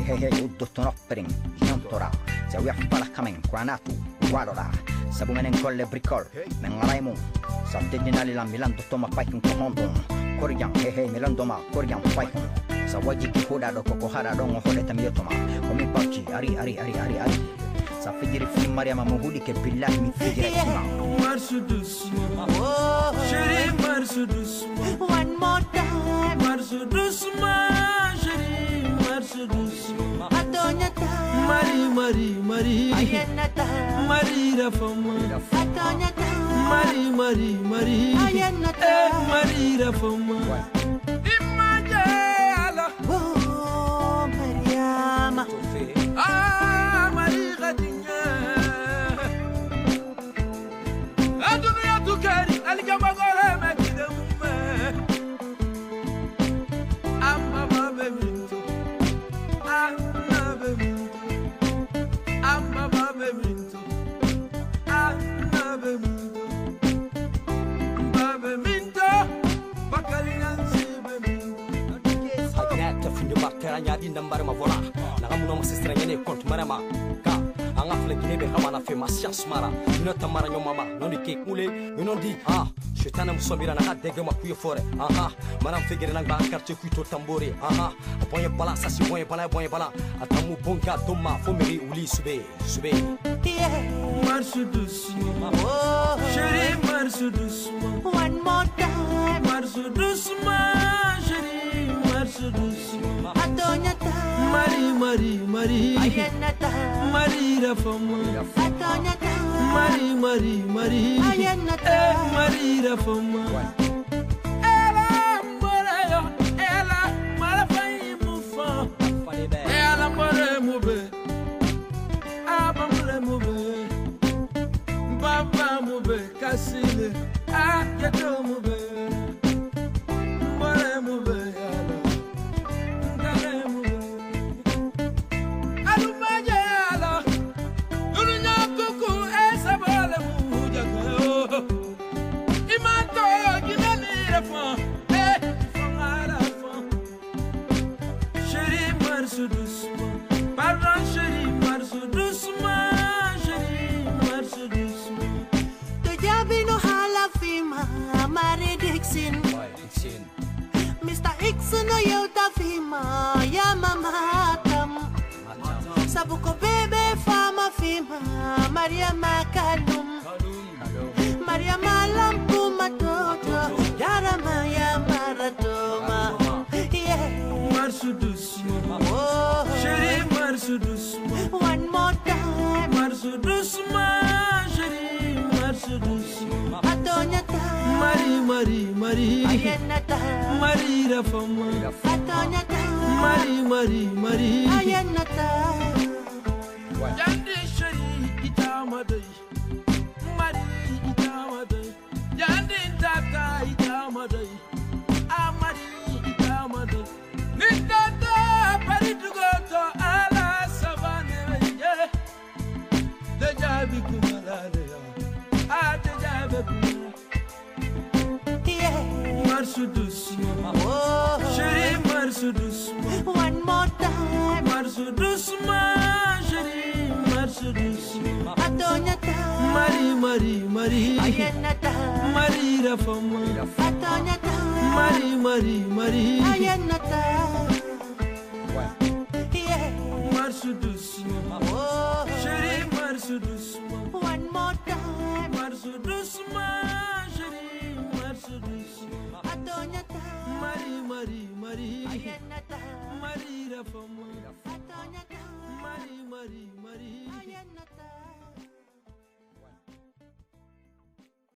Hehehe udotton oppering Jontora Se uya falah kamen Kwanatu Wadora Sabu menen kolle bricol Men alaimu Sabte dinali la milan dotto ma paikun komondon Koriyan hehe milan doma Koriyan paikun Sawaji ki hoda do koko hara dongo hodeta miyotoma Komi pauci ari Sa fijiri film Mariama muhudi ke billahi mi fijiri kima Marsudus Chérie Marsudus One more time Marsudus chérie Marsudus Adonyata Marie Ayenata Marie Rafama Adonyata Marie Ayenata Marie Rafama Imagala Oh Mariama Marie Radinya Adunia Tukari Alijamagore Mekidemume Amma Babe Minto Anna Beminto Amma Babe Minto Anna Beminto Babe Minto Bakaliansi Beminto Haginata finde marteranya di nambar ma vola Nagamuno masistranya ne kont marama Ka anga flekine be hamana fe masias mara Ino tamara nyomama noni kek mule ino di Shetana musomira na dege makuye fore Manam fegere nang ba quartier kuito tambore Boye bala sasi boye bala Atamu bonga doma fomeri uli sube Marsudus Chérie Marsudus One more time Marsudus chérie Marsudus Adonyata Marie Ayenata Marie Rafama Adonyata Marie Ayenata Marie Rafama Ela Malafai Mufa Ela More Mube Aba Mule Mube Baba Mube Kasile Yeto Mube More Mube Ngale Mube Alumaje ala Dunya kuku esabale mujago Imanto ginani rafa fangara fa Chérie Marsudus Pardon chérie Marsudus chérie Marsudus Tujabino halafima Mari Dixon Mr. Ixon no yota fima Ya mama tam Sabuko bebe fama fima Maria Makalum Maria Malampu matoto Yara Maya Maratoma Marsudus Oh Chérie Marsudus One more time Marsudus chérie Marsudus Adonyata Marie Ayenata Marie Rafama Adonyata Marie Ayenata Yandi chérie itamadai Marie itamadai Yandi tata itamadai Marie itamadai Nitata paritugoto ala savane Dejabi kumalale Dejabi kumalale Marsudus Chérie Marsudus One more time Marsudus chérie Marsudus Adonyata Marie Ayenata Marie Rafama Adonyata Marie Ayenata Marsudus Chérie Marsudus One more time Marsudus chérie Marsudus Adonyata Marie Ayenata Marie Rafama Adonyata Marie Ayenata